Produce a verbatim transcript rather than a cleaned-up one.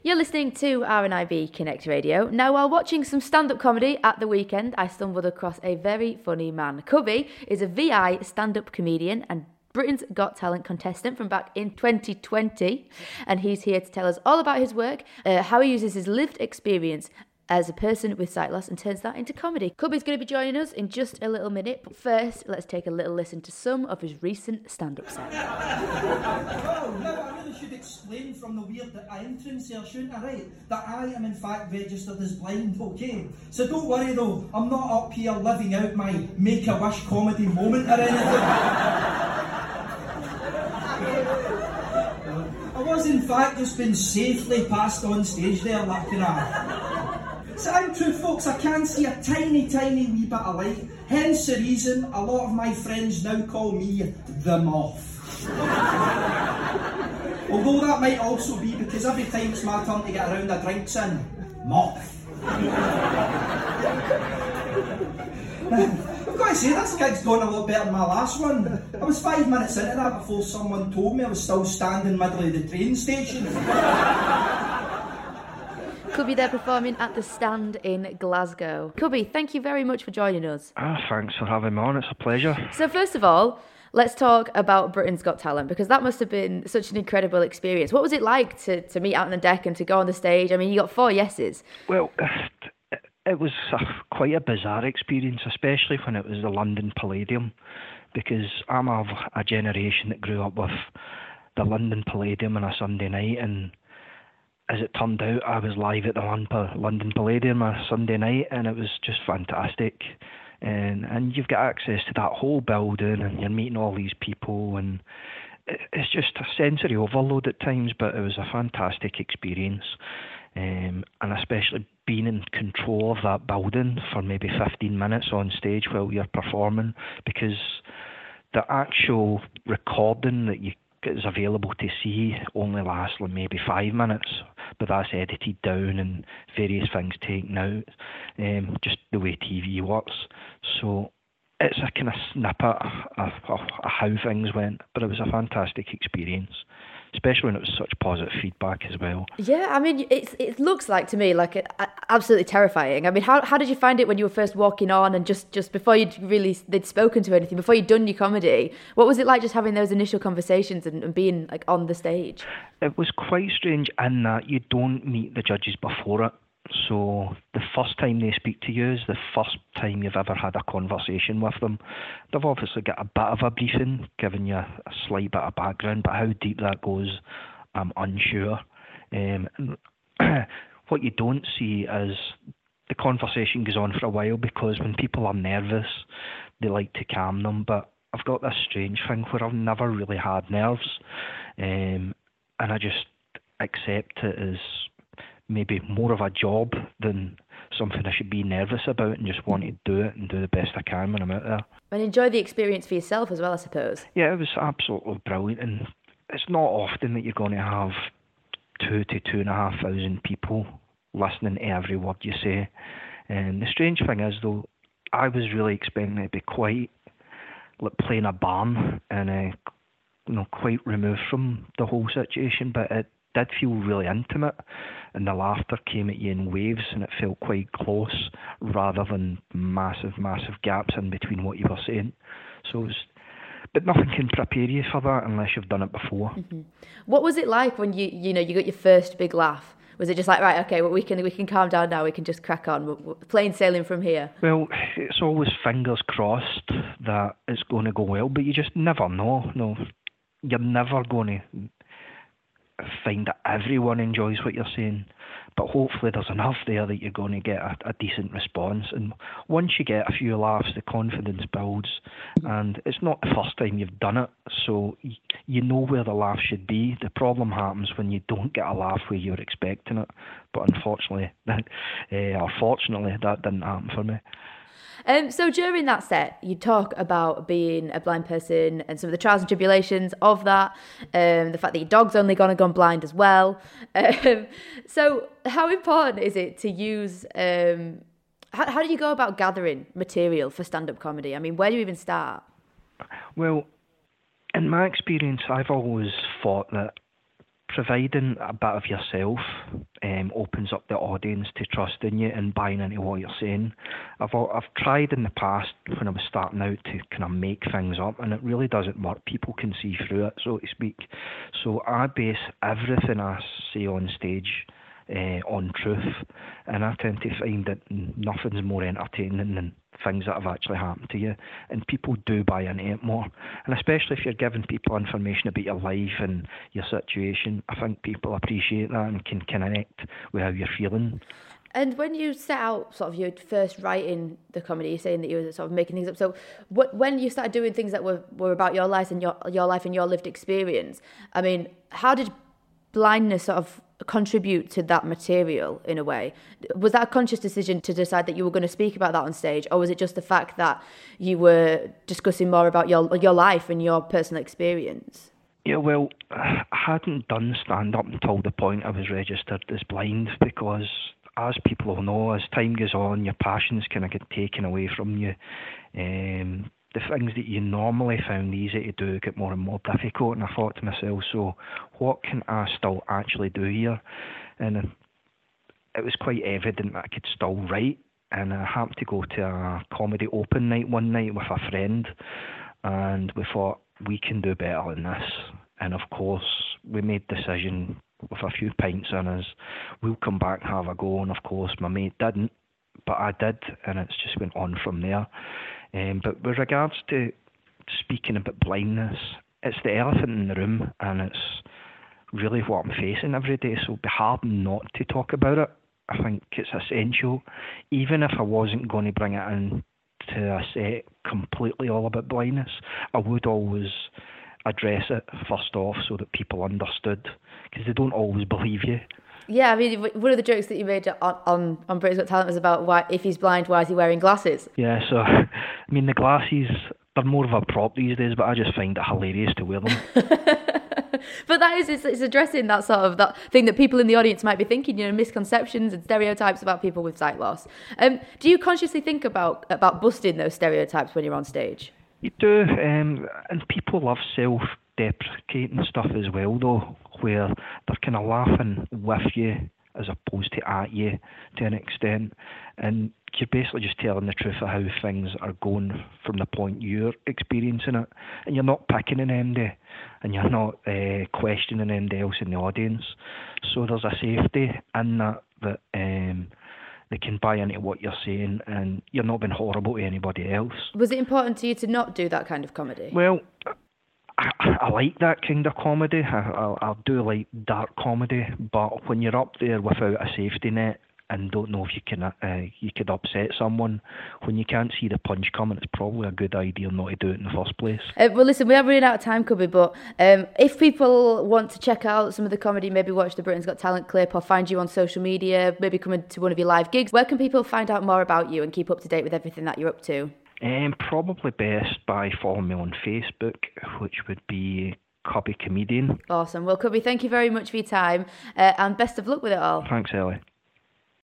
You're listening to R N I B Connect Radio. Now, while watching some stand-up comedy at the weekend, I stumbled across a very funny man. Cubby is a V I stand-up comedian and Britain's Got Talent contestant from back in twenty twenty, and he's here to tell us all about his work, uh, how he uses his lived experience as a person with sight loss and turns that into comedy. Cubby's going to be joining us in just a little minute, but first, let's take a little listen to some of his recent stand-up set. Well, now I really should explain from the weird entrance here, shouldn't I, right? That I am in fact registered as blind, okay? So don't worry though, I'm not up here living out my Make-A-Wish comedy moment or anything. I was in fact just been safely passed on stage there, like, you know. So I'm true, folks, I can see a tiny, tiny wee bit of light. Hence the reason a lot of my friends now call me the Moth. Although that might also be because every time it's my turn to get a round of drinks in, Moth. I've got to say, this gig's gone a lot better than my last one. I was five minutes into that before someone told me I was still standing middle of the train station. Cubby there performing at the Stand in Glasgow. Cubby, thank you very much for joining us. Ah, thanks for having me on, it's a pleasure. So first of all, let's talk about Britain's Got Talent, because that must have been such an incredible experience. What was it like to, to meet out on the deck and to go on the stage? I mean, you got four yeses. Well, it was a, quite a bizarre experience, especially when it was the London Palladium, because I'm of a generation that grew up with the London Palladium on a Sunday night, and as it turned out, I was live at the London Palladium on a Sunday night, and it was just fantastic. And and you've got access to that whole building, and you're meeting all these people, and it's just a sensory overload at times, but it was a fantastic experience. Um, and especially being in control of that building for maybe fifteen minutes on stage while you're performing, because the actual recording that you is available to see only lasts like maybe five minutes, but that's edited down and various things taken out, um, just the way T V works. So it's a kind of snippet of, of, of how things went, but it was a fantastic experience, especially when it was such positive feedback as well. Yeah, I mean, it's, it looks like to me like a, a, absolutely terrifying. I mean, how how did you find it when you were first walking on and just, just before you'd really, they'd spoken to anything, before you'd done your comedy? What was it like just having those initial conversations and, and being like on the stage? It was quite strange in that you don't meet the judges before it. So the first time they speak to you is the first time you've ever had a conversation with them. They've obviously got a bit of a briefing, giving you a slight bit of background, but how deep that goes, I'm unsure. Um, what you don't see is the conversation goes on for a while, because when people are nervous, they like to calm them. But I've got this strange thing where I've never really had nerves, um, and I just accept it as maybe more of a job than something I should be nervous about, and just want to do it and do the best I can when I'm out there. And enjoy the experience for yourself as well, I suppose. Yeah, it was absolutely brilliant, and it's not often that you're going to have two to two and a half thousand people listening to every word you say. And the strange thing is, though, I was really expecting it to be quite like playing a barn and uh, you know, quite removed from the whole situation, but it did feel really intimate, and the laughter came at you in waves, and it felt quite close rather than massive, massive gaps in between what you were saying. So it was, but nothing can prepare you for that unless you've done it before. Mm-hmm. What was it like when you, you know, you got your first big laugh? Was it just like, right, okay, well, we can we can calm down now, we can just crack on, we're, we're plain sailing from here? Well, it's always fingers crossed that it's going to go well, but you just never know. No, you're never going to find that everyone enjoys what you're saying, but hopefully there's enough there that you're going to get a, a decent response. And once you get a few laughs, the confidence builds, and it's not the first time you've done it, so y- you know where the laugh should be. The problem happens when you don't get a laugh where you're expecting it, but unfortunately, that, uh, or fortunately, that didn't happen for me. Um, so during that set, you talk about being a blind person and some of the trials and tribulations of that, um, the fact that your dog's only gone and gone blind as well. Um, so how important is it to use, um, how, how do you go about gathering material for stand-up comedy? I mean, where do you even start? Well, in my experience, I've always thought that providing a bit of yourself opens up the audience to trusting you and buying into what you're saying. I've I've tried in the past when I was starting out to kind of make things up, and it really doesn't work. People can see through it, so to speak. So I base everything I say on stage uh, on truth, and I tend to find that nothing's more entertaining than things that have actually happened to you, and people do buy into it more. And especially if you're giving people information about your life and your situation, I think people appreciate that and can connect with how you're feeling. And when you set out sort of your first writing the comedy, you're saying that you were sort of making things up. So what, when you started doing things that were, were about your life and your your life and your lived experience, I mean, how did blindness sort of contribute to that material in a way? Was that a conscious decision to decide that you were going to speak about that on stage, or was it just the fact that you were discussing more about your your life and your personal experience? Yeah, well, I hadn't done stand-up until the point I was registered as blind, because as people will know, as time goes on, your passions kind of get taken away from you. Um, the things that you normally found easy to do get more and more difficult, and I thought to myself, so what can I still actually do here? And it was quite evident that I could still write, and I happened to go to a comedy open night one night with a friend, and we thought, we can do better than this. And of course, we made the decision with a few pints in us, we'll come back and have a go. And of course, my mate didn't, but I did, and it's just went on from there. Um, but with regards to speaking about blindness, it's the elephant in the room, and it's really what I'm facing every day, so it'd be hard not to talk about it. I think it's essential. Even if I wasn't going to bring it in to a set completely all about blindness, I would always address it first off so that people understood, because they don't always believe you. Yeah, I mean, one of the jokes that you made on, on, on Britain's Got Talent was about why, if he's blind, why is he wearing glasses? Yeah, so, I mean, the glasses, they're more of a prop these days, but I just find it hilarious to wear them. But that is, it's, it's addressing that sort of that thing that people in the audience might be thinking, you know, misconceptions and stereotypes about people with sight loss. Um, do you consciously think about about busting those stereotypes when you're on stage? You do, um, and people love self-deprecating stuff as well, though, where they're kind of laughing with you as opposed to at you to an extent, and you're basically just telling the truth of how things are going from the point you're experiencing it, and you're not picking on anybody, and you're not uh, questioning anybody else in the audience. So there's a safety in that, that um, they can buy into what you're saying, and you're not being horrible to anybody else. Was it important to you to not do that kind of comedy? Well, I, I like that kind of comedy. I, I, I do like dark comedy, but when you're up there without a safety net and don't know if you can uh, you could upset someone, when you can't see the punch coming, it's probably a good idea not to do it in the first place. Uh, well, listen, we are running out of time, Cubby, but um, if people want to check out some of the comedy, maybe watch the Britain's Got Talent clip or find you on social media, maybe come into one of your live gigs, where can people find out more about you and keep up to date with everything that you're up to? Um, probably best by following me on Facebook, which would be Cubby Comedian. Awesome. Well, Cubby, thank you very much for your time, uh, and best of luck with it all. Thanks, Ellie.